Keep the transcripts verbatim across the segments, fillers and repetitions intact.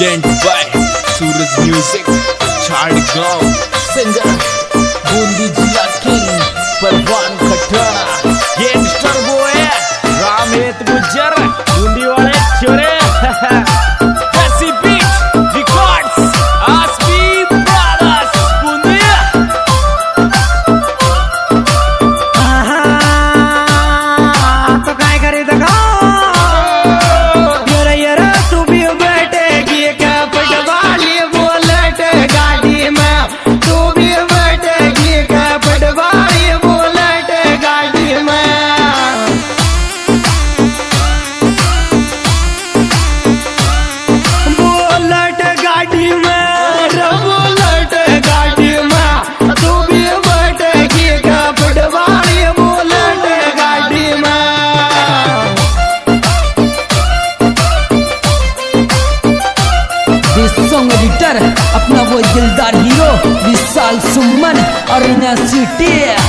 Present by Suraj Music, Chadgaon. Singer बूंदी जिला king Parwan Khatana, gangster boy Ramet Gujjar, Bundi वाले छोरे कैसी beat records Aaspi brothers Bundi. तो काय करे दगा येरा येरा तू भी बैठेगी क्या पटवाली बुलेट गाड़ी में, तू भी बैठेगी क्या पटवाली बुलेट गाड़ी में। बुलेट गाड़ी में बुलेट गाड़ी में तू भी बैठेगी क्या पटवाली बुलेट गाड़ी में। दिस सॉन्ग एडिटर अपना वो दिलदार हीरो विशाल सुमन और सिटी।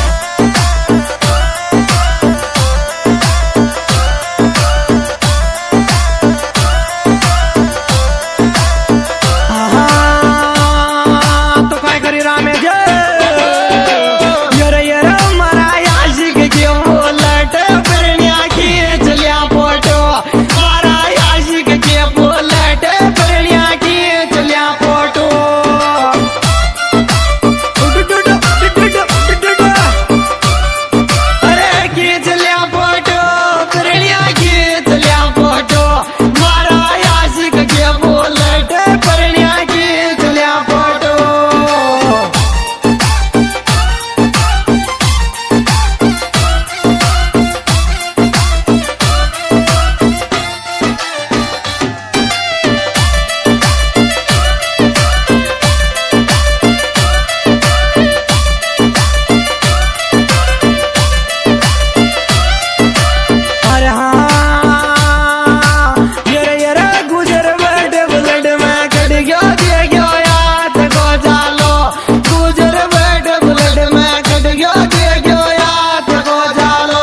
तो काय करी रामे जे येरा येरा मरा याशिक क्यों बुलेट परण्या की चलिया फोटो, मरा याशिक के बुलेट परण्या की चलिया फोटो। अरे की चलिया फोटो परण्या की चलिया फोटो, मरा याशिक के बुलेट परण्या की चलिया फोटो। अरे हाँ येरा येरा गुजर बैठ बुलेट में कट गयो दे गयो याद को जालो, गुजर बैठ बुलेट में कट गयो दे गयो याद को जालो।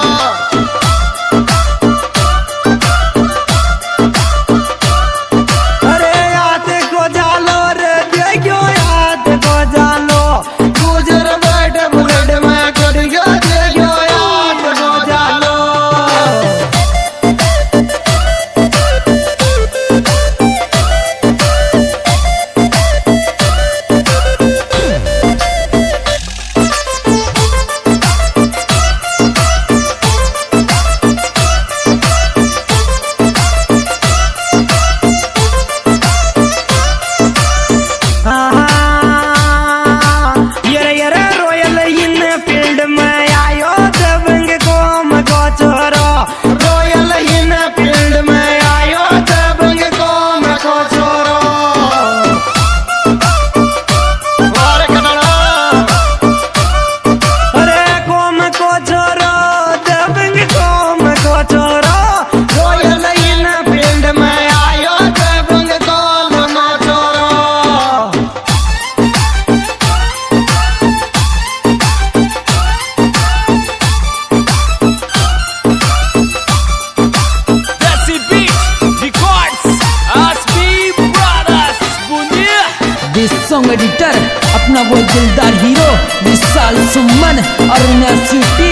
अरे याद को जालो रे दे गयो याद को जालो, गुजर बैठ बुलेट में कट गयो दे गयो याद को जालो। येरा येरा रॉयल इन फील्ड में आयो दबंग को मगो छोरो, रॉयल इन फील्ड में आयो दबंग को मगो छोरो। अरे कोम को छोरो दबंग को मगो छोरो, रॉयल इन फील्ड में आयो दबंग को मगो छोरो। कैसी beat records Aaspi brothers Bundi. This song editor अपना वो दिलदार हीरो विशाल सुमन और सिटी।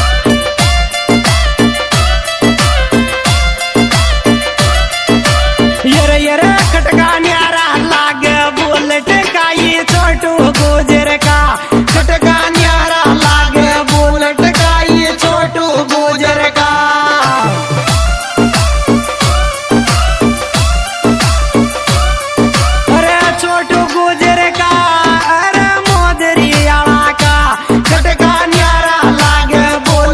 येरा येरा खटका न्यारा लागे बुलेट का ये छोटू गुजर का, खटका न्यारा लागे बुलेट का ये छोटू गुजर का। अरे छोटू गुजर का अरे मोदरी आला का, खटका न्यारा लागे बुलेट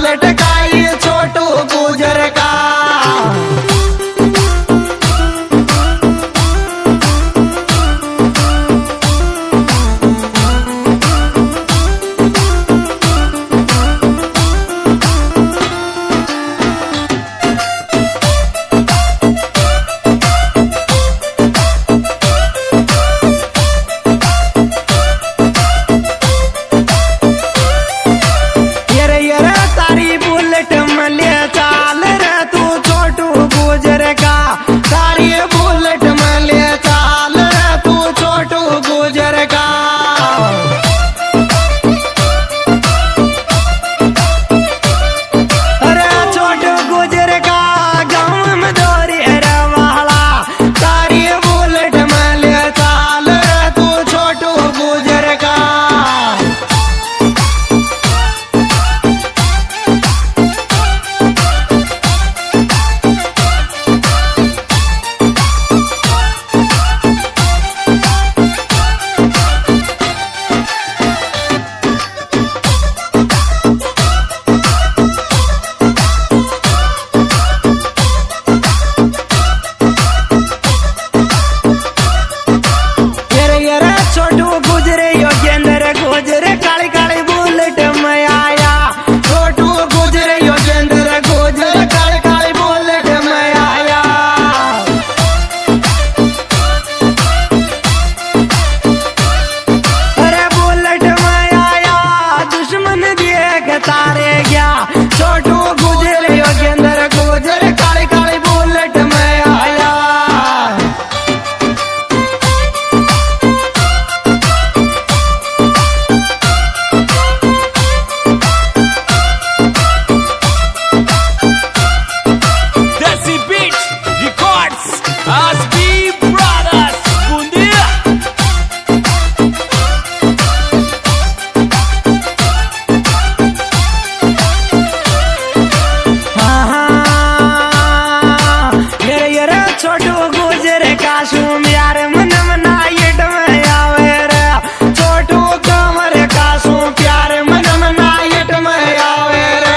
यार मन मना इट में आवे रे छोटू कमर कासू प्यार मन मना इट में आवे रे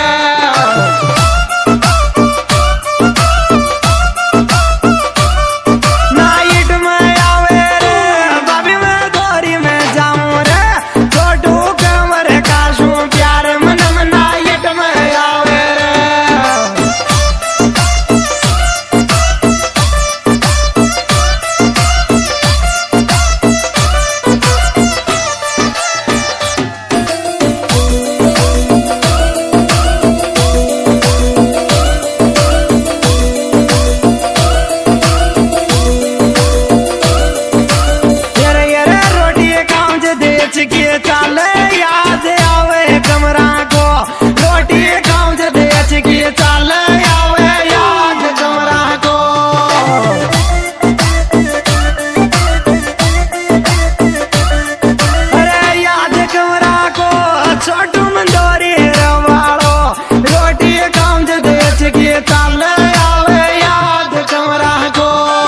नाइट में आवे रे बाबी मैं गोरी में जाऊं रे छोटू कमर कासू प्यार मन मना इट में आवे रे के चाले याद आवे कमरा को रोटी गाँव से बेच के चाले आवे याद कमरा को अरे याद कमरा को छोटू मंदोरी रवाड़ो रोटी गाँव से बेच के चाले आवे याद कमरा को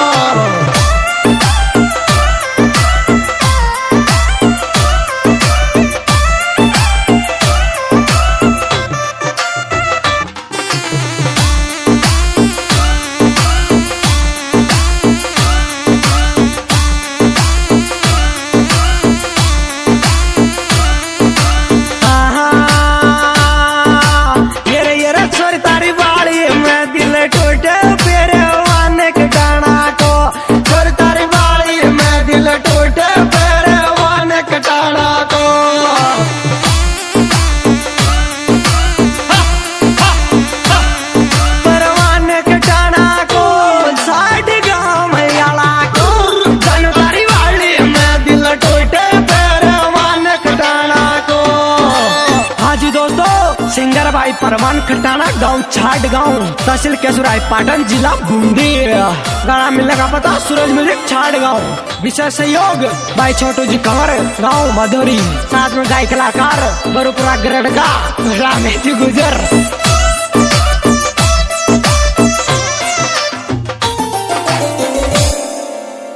टूटे पेरे वाने के टाणा को छोड़ तारी बाड़ी में दिल टूटे पेरे वाने के टाणा को परवाने के टाणा को साइड गाँव में याला को जन तारी बाड़ी में दिल टूटे पेरे वाने के टाणा को हाँ जी दोस्तों सिंगर भाई परवान खटाना गांव छाट गांव तहसील केसुराई पाटन जिला बूंदी गाना मिलने का पता सूरज म्यूजिक छाट गांव विशेष सहयोग भाई छोटू जी कंवर गांव मधुरी साथ में गाय कलाकार बरुपुरा गरड़ का रामेश गुजर।